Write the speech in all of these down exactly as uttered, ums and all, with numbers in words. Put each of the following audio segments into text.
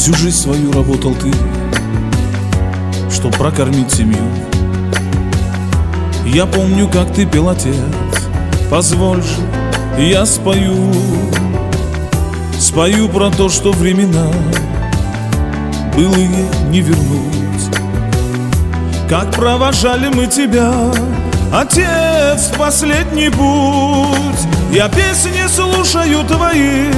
Всю жизнь свою работал ты, чтоб прокормить семью. Я помню, как ты пел, отец, позволь же, я спою. Спою про то, что времена былые не вернуть. Как провожали мы тебя, отец, в последний путь. Я песни слушаю твои,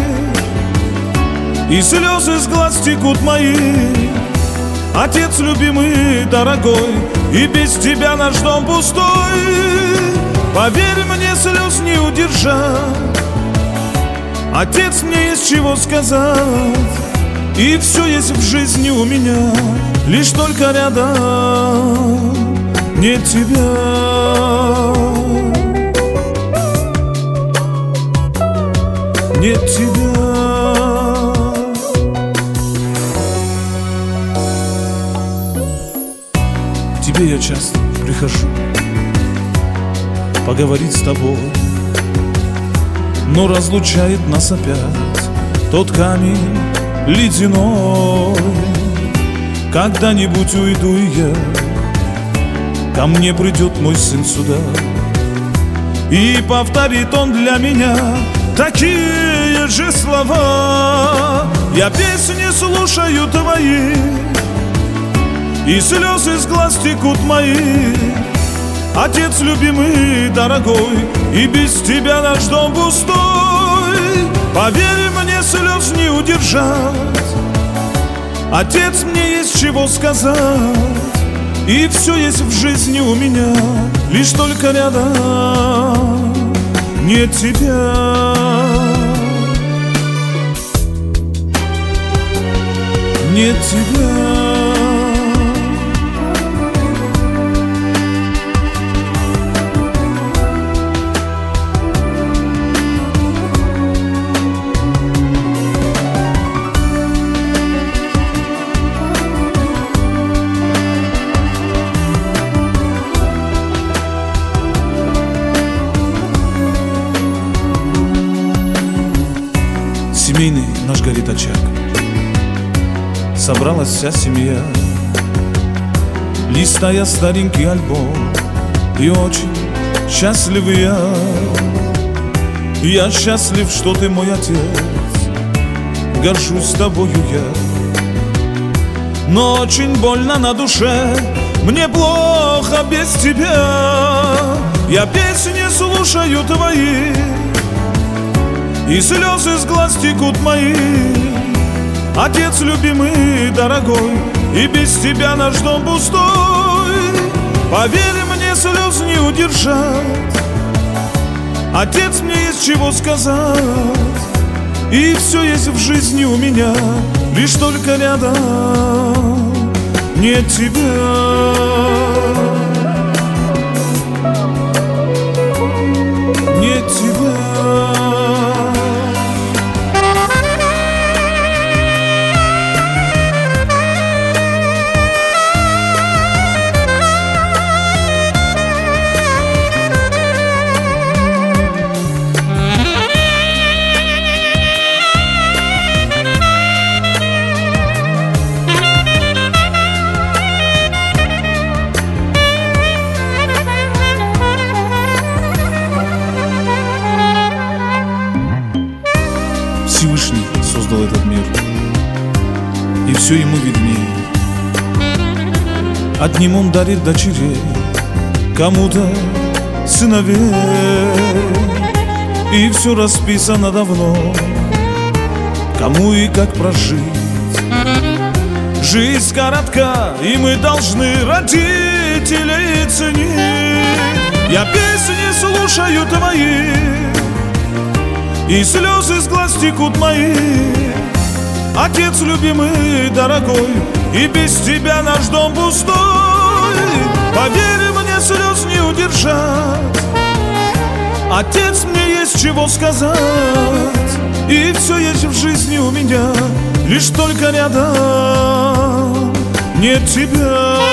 и слезы с глаз текут мои. Отец любимый, дорогой, и без тебя наш дом пустой. Поверь мне, слез не удержать. Отец, мне есть чего сказать, и все есть в жизни у меня, лишь только рядом нет тебя. Нет тебя. К тебе я часто прихожу поговорить с тобой, но разлучает нас опять тот камень ледяной. Когда-нибудь уйду и я, ко мне придет мой сын сюда, и повторит он для меня такие же слова. Я песни слушаю твои, и слезы с глаз текут мои. Отец любимый, дорогой, и без тебя наш дом пустой. Поверь мне, слез не удержать. Отец, мне есть чего сказать, и все есть в жизни у меня, лишь только рядом нет тебя. Нет тебя. Семейный наш горит очаг, собралась вся семья, листая старенький альбом, и очень счастлив я. Я счастлив, что ты мой отец, горжусь тобою я. Но очень больно на душе, мне плохо без тебя. Я песни слушаю твои, и слезы с глаз текут мои. Отец любимый, дорогой, и без тебя наш дом пустой. Поверь мне, слез не удержать. Отец, мне есть чего сказать, и все есть в жизни у меня, лишь только рядом нет тебя. Нет тебя. Всевышний создал этот мир, и все ему виднее. Одним он дарит дочерей, кому-то сыновей, и все расписано давно, кому и как прожить. Жизнь коротка, и мы должны родителей ценить. Я песни слушаю твои, и слезы с глаз текут мои. Отец любимый, дорогой, и без тебя наш дом пустой. Поверь мне, слез не удержать. Отец, мне есть чего сказать, и все есть в жизни у меня, лишь только рядом нет тебя.